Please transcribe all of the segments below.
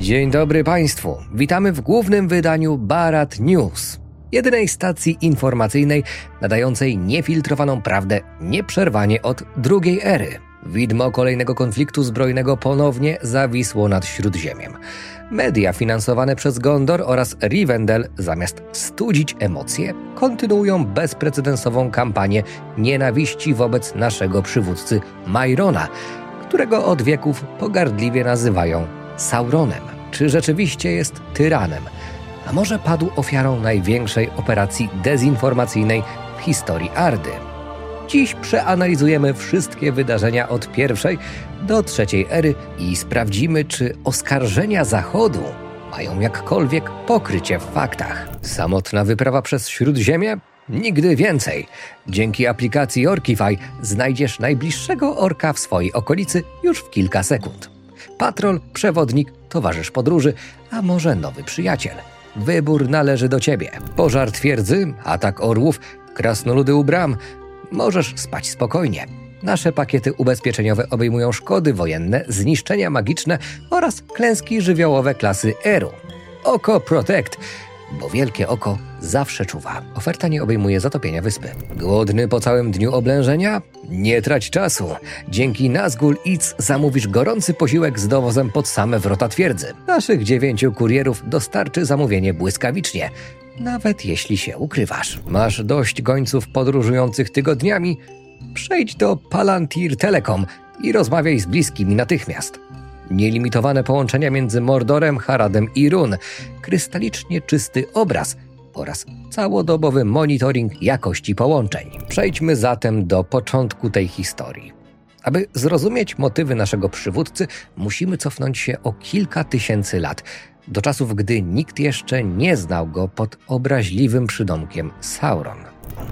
Dzień dobry Państwu. Witamy w głównym wydaniu Bharat News, jedynej stacji informacyjnej nadającej niefiltrowaną prawdę nieprzerwanie od drugiej ery. Widmo kolejnego konfliktu zbrojnego ponownie zawisło nad Śródziemiem. Media finansowane przez Gondor oraz Rivendell, zamiast studzić emocje, kontynuują bezprecedensową kampanię nienawiści wobec naszego przywódcy Myrona, którego od wieków pogardliwie nazywają Sauronem. Czy rzeczywiście jest tyranem? A może padł ofiarą największej operacji dezinformacyjnej w historii Ardy? Dziś przeanalizujemy wszystkie wydarzenia od pierwszej do trzeciej ery i sprawdzimy, czy oskarżenia Zachodu mają jakkolwiek pokrycie w faktach. Samotna wyprawa przez Śródziemie? Nigdy więcej. Dzięki aplikacji Orkify znajdziesz najbliższego orka w swojej okolicy już w kilka sekund. Patrol, przewodnik, towarzysz podróży, a może nowy przyjaciel. Wybór należy do Ciebie. Pożar twierdzy, atak orłów, krasnoludy u bram. Możesz spać spokojnie. Nasze pakiety ubezpieczeniowe obejmują szkody wojenne, zniszczenia magiczne oraz klęski żywiołowe klasy Eru. Oko Protect, bo wielkie oko zawsze czuwa. Oferta nie obejmuje zatopienia wyspy. Głodny po całym dniu oblężenia? Nie trać czasu. Dzięki Nazgul Eats zamówisz gorący posiłek z dowozem pod same wrota twierdzy. Naszych 9 kurierów dostarczy zamówienie błyskawicznie, nawet jeśli się ukrywasz. Masz dość gońców podróżujących tygodniami? Przejdź do Palantir Telecom i rozmawiaj z bliskimi natychmiast. Nielimitowane połączenia między Mordorem, Haradem i Run, krystalicznie czysty obraz oraz całodobowy monitoring jakości połączeń. Przejdźmy zatem do początku tej historii. Aby zrozumieć motywy naszego przywódcy, musimy cofnąć się o kilka tysięcy lat, do czasów, gdy nikt jeszcze nie znał go pod obraźliwym przydomkiem Sauron.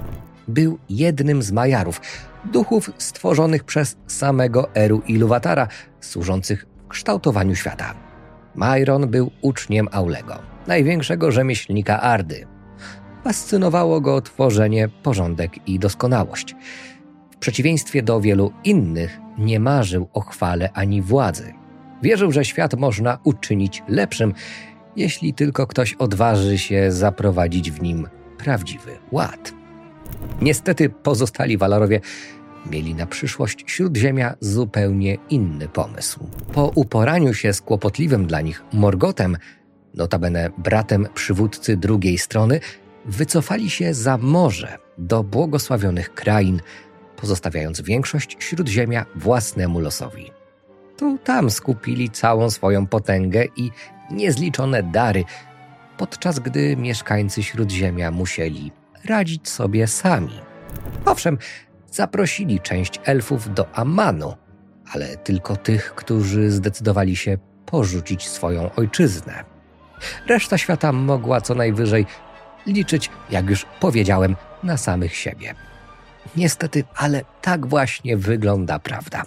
Był jednym z Majarów, duchów stworzonych przez samego Eru Iluvatara, służących w kształtowaniu świata. Myron był uczniem Aulego, największego rzemieślnika Ardy. Fascynowało go tworzenie, porządek i doskonałość. W przeciwieństwie do wielu innych nie marzył o chwale ani władzy. Wierzył, że świat można uczynić lepszym, jeśli tylko ktoś odważy się zaprowadzić w nim prawdziwy ład. Niestety pozostali Valarowie mieli na przyszłość Śródziemia zupełnie inny pomysł. Po uporaniu się z kłopotliwym dla nich Morgotem, notabene bratem przywódcy drugiej strony, wycofali się za morze do błogosławionych krain, pozostawiając większość Śródziemia własnemu losowi. Tu tam skupili całą swoją potęgę i niezliczone dary, podczas gdy mieszkańcy Śródziemia musieli radzić sobie sami. Owszem, zaprosili część elfów do Amanu, ale tylko tych, którzy zdecydowali się porzucić swoją ojczyznę. Reszta świata mogła co najwyżej liczyć, jak już powiedziałem, na samych siebie. Niestety, ale tak właśnie wygląda prawda.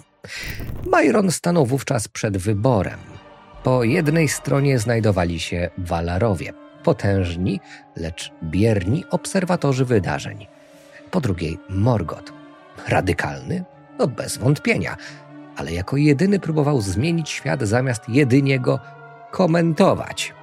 Myron stanął wówczas przed wyborem. Po jednej stronie znajdowali się Valarowie, potężni, lecz bierni obserwatorzy wydarzeń. Po drugiej Morgoth, radykalny, bez wątpienia, ale jako jedyny próbował zmienić świat zamiast jedynie go komentować.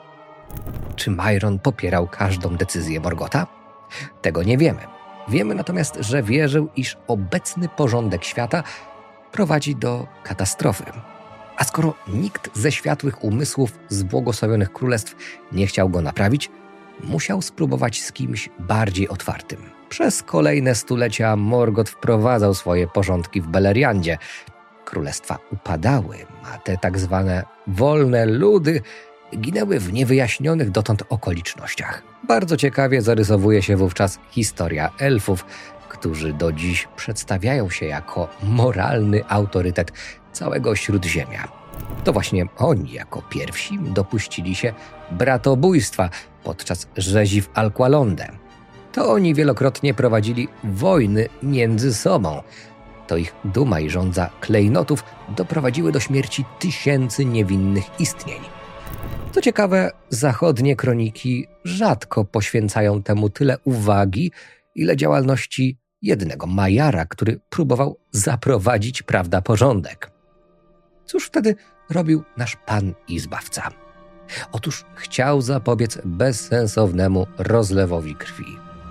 Czy Myron popierał każdą decyzję Morgotha? Tego nie wiemy. Wiemy natomiast, że wierzył, iż obecny porządek świata prowadzi do katastrofy. A skoro nikt ze światłych umysłów z błogosławionych królestw nie chciał go naprawić, musiał spróbować z kimś bardziej otwartym. Przez kolejne stulecia Morgoth wprowadzał swoje porządki w Beleriandzie. Królestwa upadały, a te tak zwane wolne ludy ginęły w niewyjaśnionych dotąd okolicznościach. Bardzo ciekawie zarysowuje się wówczas historia elfów, którzy do dziś przedstawiają się jako moralny autorytet całego Śródziemia. To właśnie oni jako pierwsi dopuścili się bratobójstwa podczas rzezi w Alqualondë. To oni wielokrotnie prowadzili wojny między sobą. To ich duma i żądza klejnotów doprowadziły do śmierci tysięcy niewinnych istnień. Co ciekawe, zachodnie kroniki rzadko poświęcają temu tyle uwagi, ile działalności jednego Majara, który próbował zaprowadzić, prawda, porządek. Cóż wtedy robił nasz Pan i Zbawca? Otóż chciał zapobiec bezsensownemu rozlewowi krwi.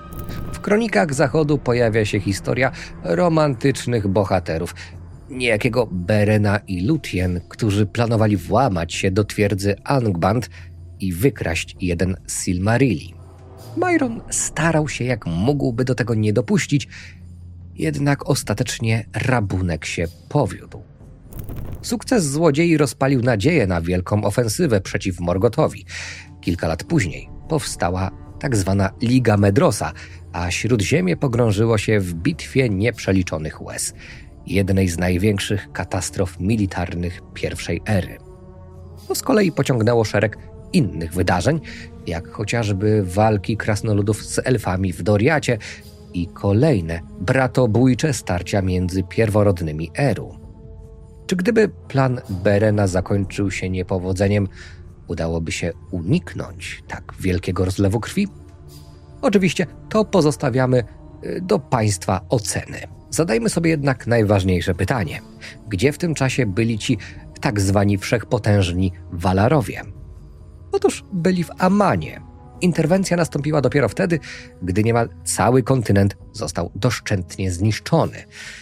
W kronikach Zachodu pojawia się historia romantycznych bohaterów, niejakiego Berena i Lúthien, którzy planowali włamać się do twierdzy Angband i wykraść jeden z Silmarilli. Myron starał się jak mógł, by do tego nie dopuścić, jednak ostatecznie rabunek się powiódł. Sukces złodziei rozpalił nadzieję na wielką ofensywę przeciw Morgothowi. Kilka lat później powstała tzw. Liga Medrosa, a Śródziemie pogrążyło się w bitwie nieprzeliczonych łez, jednej z największych katastrof militarnych pierwszej ery. To z kolei pociągnęło szereg innych wydarzeń, jak chociażby walki krasnoludów z elfami w Doriacie i kolejne bratobójcze starcia między pierworodnymi Eru. Czy gdyby plan Berena zakończył się niepowodzeniem, udałoby się uniknąć tak wielkiego rozlewu krwi? Oczywiście to pozostawiamy do Państwa oceny. Zadajmy sobie jednak najważniejsze pytanie. Gdzie w tym czasie byli ci tak zwani wszechpotężni Valarowie? Otóż byli w Amanie. Interwencja nastąpiła dopiero wtedy, gdy niemal cały kontynent został doszczętnie zniszczony.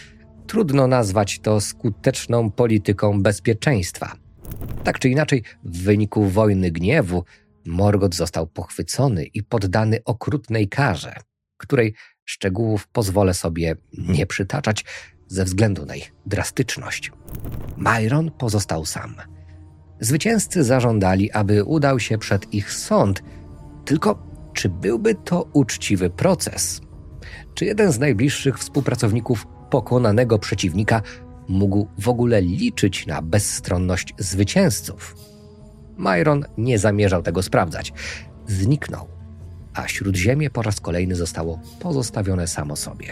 Trudno nazwać to skuteczną polityką bezpieczeństwa. Tak czy inaczej, w wyniku wojny gniewu Morgoth został pochwycony i poddany okrutnej karze, której szczegółów pozwolę sobie nie przytaczać ze względu na ich drastyczność. Myron pozostał sam. Zwycięzcy zażądali, aby udał się przed ich sąd. Tylko czy byłby to uczciwy proces? Czy jeden z najbliższych współpracowników pokonanego przeciwnika mógł w ogóle liczyć na bezstronność zwycięzców? Myron nie zamierzał tego sprawdzać. Zniknął, a Śródziemie po raz kolejny zostało pozostawione samo sobie.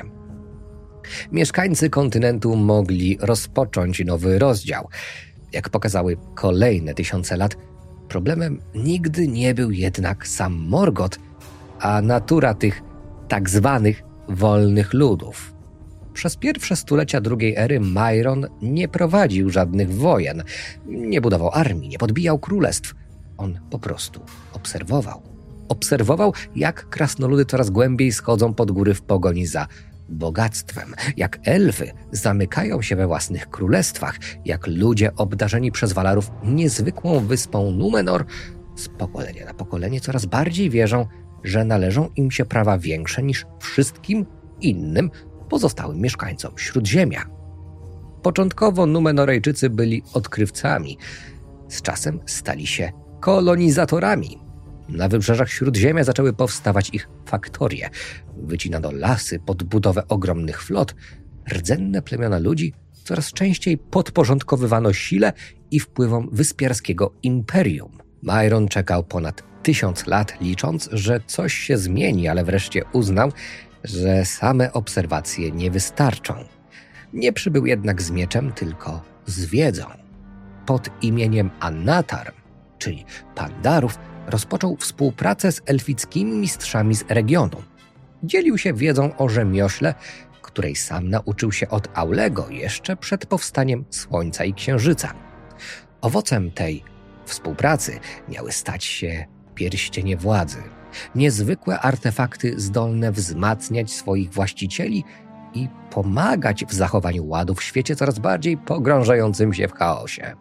Mieszkańcy kontynentu mogli rozpocząć nowy rozdział. Jak pokazały kolejne tysiące lat, problemem nigdy nie był jednak sam Morgoth, a natura tych tak zwanych wolnych ludów. Przez pierwsze stulecia drugiej ery Myron nie prowadził żadnych wojen, nie budował armii, nie podbijał królestw. On po prostu obserwował. Obserwował, jak krasnoludy coraz głębiej schodzą pod góry w pogoni za bogactwem, jak elfy zamykają się we własnych królestwach, jak ludzie obdarzeni przez Valarów niezwykłą wyspą Númenor z pokolenia na pokolenie coraz bardziej wierzą, że należą im się prawa większe niż wszystkim innym pozostałym mieszkańcom Śródziemia. Początkowo Númenorejczycy byli odkrywcami, z czasem stali się kolonizatorami. Na wybrzeżach Śródziemia zaczęły powstawać ich faktorie. Wycinano lasy pod budowę ogromnych flot. Rdzenne plemiona ludzi coraz częściej podporządkowywano sile i wpływom wyspiarskiego imperium. Myron czekał ponad 1000 lat, licząc, że coś się zmieni, ale wreszcie uznał, że same obserwacje nie wystarczą. Nie przybył jednak z mieczem, tylko z wiedzą. Pod imieniem Annatar, czyli Pandarów, rozpoczął współpracę z elfickimi mistrzami z regionu. Dzielił się wiedzą o rzemiośle, której sam nauczył się od Aulego jeszcze przed powstaniem Słońca i Księżyca. Owocem tej współpracy miały stać się pierścienie władzy, niezwykłe artefakty zdolne wzmacniać swoich właścicieli i pomagać w zachowaniu ładu w świecie coraz bardziej pogrążającym się w chaosie.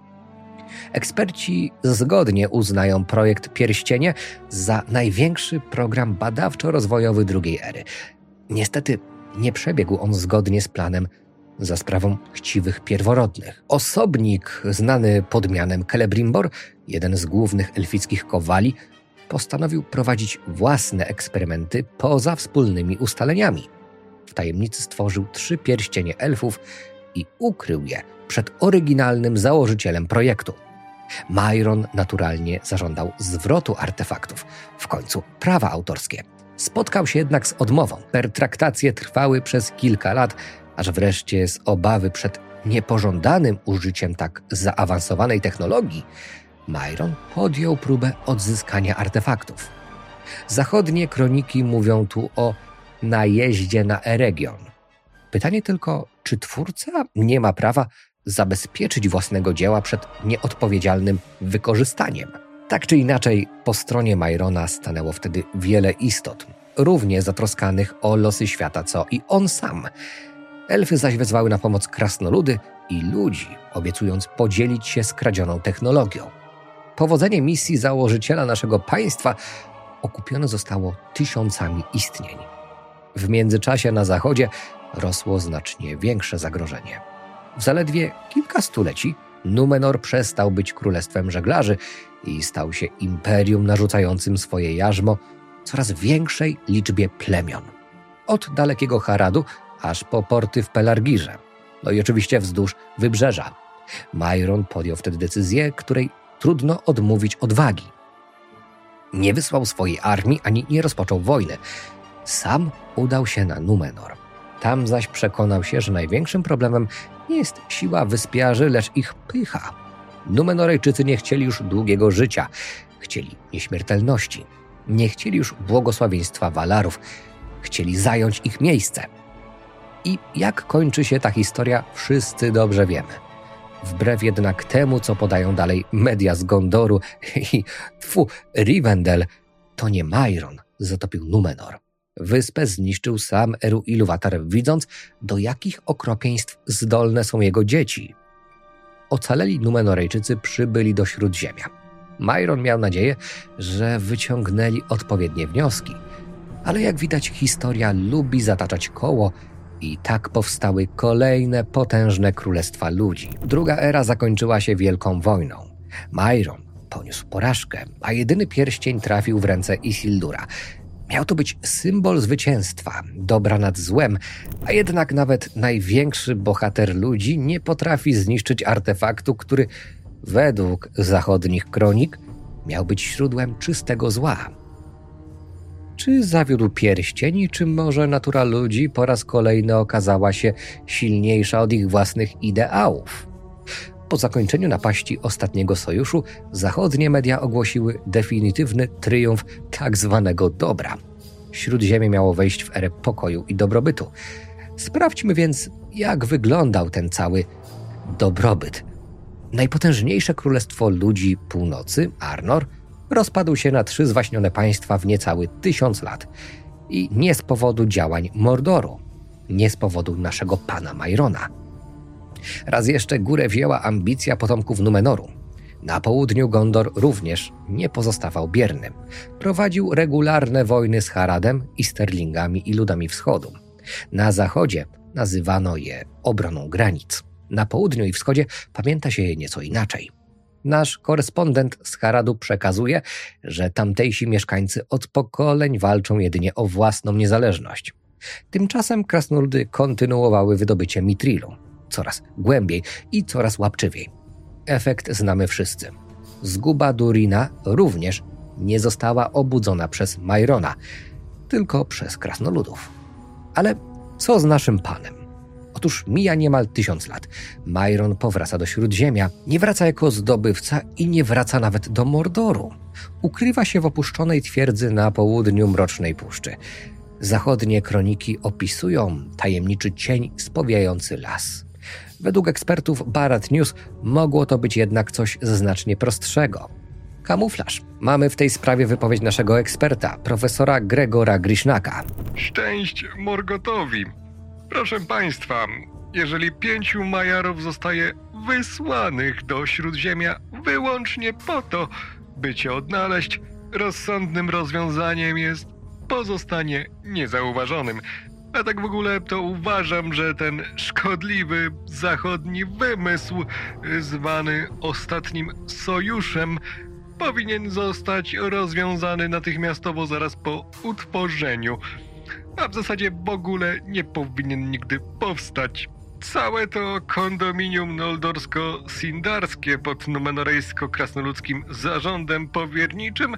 Eksperci zgodnie uznają projekt Pierścienie za największy program badawczo-rozwojowy drugiej ery. Niestety nie przebiegł on zgodnie z planem za sprawą chciwych pierworodnych. Osobnik znany pod mianem Celebrimbor, jeden z głównych elfickich kowali, postanowił prowadzić własne eksperymenty poza wspólnymi ustaleniami. W tajemnicy stworzył 3 pierścienie elfów i ukrył je przed oryginalnym założycielem projektu. Myron naturalnie zażądał zwrotu artefaktów, w końcu prawa autorskie. Spotkał się jednak z odmową. Pertraktacje trwały przez kilka lat, aż wreszcie z obawy przed niepożądanym użyciem tak zaawansowanej technologii Myron podjął próbę odzyskania artefaktów. Zachodnie kroniki mówią tu o najeździe na Eregion. Pytanie tylko, czy twórca nie ma prawa zabezpieczyć własnego dzieła przed nieodpowiedzialnym wykorzystaniem? Tak czy inaczej, po stronie Myrona stanęło wtedy wiele istot, równie zatroskanych o losy świata, co i on sam. Elfy zaś wezwały na pomoc krasnoludy i ludzi, obiecując podzielić się skradzioną technologią. Powodzenie misji założyciela naszego państwa okupione zostało tysiącami istnień. W międzyczasie na zachodzie rosło znacznie większe zagrożenie. W zaledwie kilka stuleci Numenor przestał być królestwem żeglarzy i stał się imperium narzucającym swoje jarzmo coraz większej liczbie plemion. Od dalekiego Haradu aż po porty w Pelargirze. No i oczywiście wzdłuż wybrzeża. Mairon podjął wtedy decyzję, której trudno odmówić odwagi. Nie wysłał swojej armii ani nie rozpoczął wojny. Sam udał się na Numenor. Tam zaś przekonał się, że największym problemem nie jest siła wyspiarzy, lecz ich pycha. Numenorejczycy nie chcieli już długiego życia. Chcieli nieśmiertelności. Nie chcieli już błogosławieństwa Valarów. Chcieli zająć ich miejsce. I jak kończy się ta historia, wszyscy dobrze wiemy. Wbrew jednak temu, co podają dalej media z Gondoru i Rivendell, to nie Mairon zatopił Numenor. Wyspę zniszczył sam Eru Ilúvatar, widząc, do jakich okropieństw zdolne są jego dzieci. Ocaleli Numenorejczycy przybyli do Śródziemia. Mairon miał nadzieję, że wyciągnęli odpowiednie wnioski. Ale jak widać, historia lubi zataczać koło i tak powstały kolejne potężne królestwa ludzi. Druga era zakończyła się wielką wojną. Mairon poniósł porażkę, a jedyny pierścień trafił w ręce Isildura. Miał to być symbol zwycięstwa, dobra nad złem, a jednak nawet największy bohater ludzi nie potrafi zniszczyć artefaktu, który według zachodnich kronik miał być źródłem czystego zła. Czy zawiódł pierścień, czy może natura ludzi po raz kolejny okazała się silniejsza od ich własnych ideałów? Po zakończeniu napaści ostatniego sojuszu zachodnie media ogłosiły definitywny triumf tak zwanego dobra. Śródziemie miało wejść w erę pokoju i dobrobytu. Sprawdźmy więc, jak wyglądał ten cały dobrobyt. Najpotężniejsze królestwo ludzi północy, Arnor, rozpadł się na 3 zwaśnione państwa w niecały 1000 lat. I nie z powodu działań Mordoru, nie z powodu naszego pana Mairona. Raz jeszcze górę wzięła ambicja potomków Numenoru. Na południu Gondor również nie pozostawał bierny. Prowadził regularne wojny z Haradem i Sterlingami i ludami wschodu. Na zachodzie nazywano je obroną granic. Na południu i wschodzie pamięta się je nieco inaczej. Nasz korespondent z Haradu przekazuje, że tamtejsi mieszkańcy od pokoleń walczą jedynie o własną niezależność. Tymczasem krasnoludy kontynuowały wydobycie Mithrilu. Coraz głębiej i coraz łapczywiej. Efekt znamy wszyscy. Zguba Durina również nie została obudzona przez Mairona, tylko przez krasnoludów. Ale co z naszym panem? Otóż mija niemal 1000 lat. Mairon powraca do Śródziemia, nie wraca jako zdobywca i nie wraca nawet do Mordoru. Ukrywa się w opuszczonej twierdzy na południu Mrocznej Puszczy. Zachodnie kroniki opisują tajemniczy cień spowijający las. Według ekspertów Bharat News mogło to być jednak coś znacznie prostszego. Kamuflaż. Mamy w tej sprawie wypowiedź naszego eksperta, profesora Gregora Grishnaka. Szczęść Morgotowi. Proszę Państwa, jeżeli 5 Majarów zostaje wysłanych do Śródziemia wyłącznie po to, by Cię odnaleźć, rozsądnym rozwiązaniem jest pozostanie niezauważonym. A tak w ogóle to uważam, że ten szkodliwy zachodni wymysł, zwany ostatnim sojuszem, powinien zostać rozwiązany natychmiastowo zaraz po utworzeniu. A w zasadzie w ogóle nie powinien nigdy powstać. Całe to kondominium noldorsko-sindarskie pod numenorejsko-krasnoludzkim zarządem powierniczym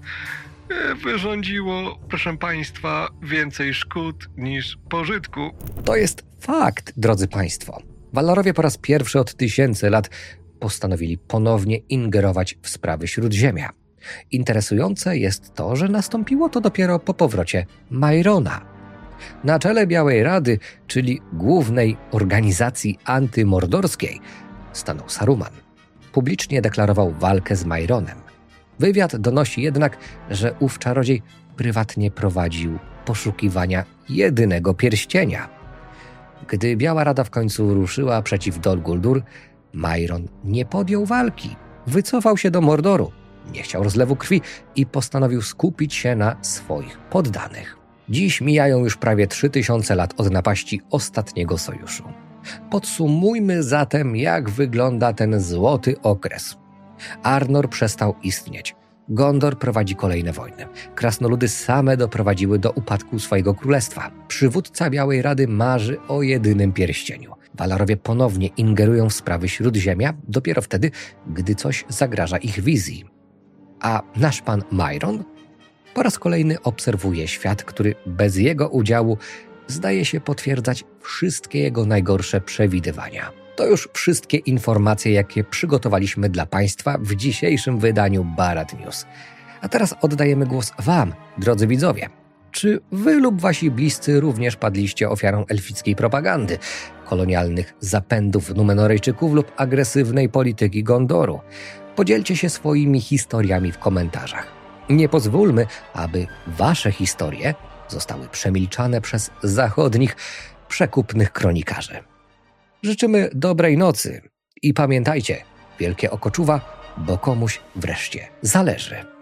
wyrządziło, proszę Państwa, więcej szkód niż pożytku. To jest fakt, drodzy Państwo. Valarowie po raz pierwszy od 1000 lat postanowili ponownie ingerować w sprawy Śródziemia. Interesujące jest to, że nastąpiło to dopiero po powrocie Mairona. Na czele Białej Rady, czyli głównej organizacji antymordorskiej, stanął Saruman. Publicznie deklarował walkę z Maironem. Wywiad donosi jednak, że ów czarodziej prywatnie prowadził poszukiwania jedynego pierścienia. Gdy Biała Rada w końcu ruszyła przeciw Dol Guldur, Mairon nie podjął walki. Wycofał się do Mordoru, nie chciał rozlewu krwi i postanowił skupić się na swoich poddanych. Dziś mijają już prawie 3000 lat od napaści ostatniego sojuszu. Podsumujmy zatem, jak wygląda ten złoty okres. Arnor przestał istnieć. Gondor prowadzi kolejne wojny. Krasnoludy same doprowadziły do upadku swojego królestwa. Przywódca Białej Rady marzy o jedynym pierścieniu. Valarowie ponownie ingerują w sprawy Śródziemia dopiero wtedy, gdy coś zagraża ich wizji. A nasz pan Mairon po raz kolejny obserwuje świat, który bez jego udziału zdaje się potwierdzać wszystkie jego najgorsze przewidywania. To już wszystkie informacje, jakie przygotowaliśmy dla Państwa w dzisiejszym wydaniu Barat News. A teraz oddajemy głos Wam, drodzy widzowie. Czy Wy lub Wasi bliscy również padliście ofiarą elfickiej propagandy, kolonialnych zapędów Numenorejczyków lub agresywnej polityki Gondoru? Podzielcie się swoimi historiami w komentarzach. Nie pozwólmy, aby Wasze historie zostały przemilczane przez zachodnich, przekupnych kronikarzy. Życzymy dobrej nocy i pamiętajcie, wielkie oko czuwa, bo komuś wreszcie zależy.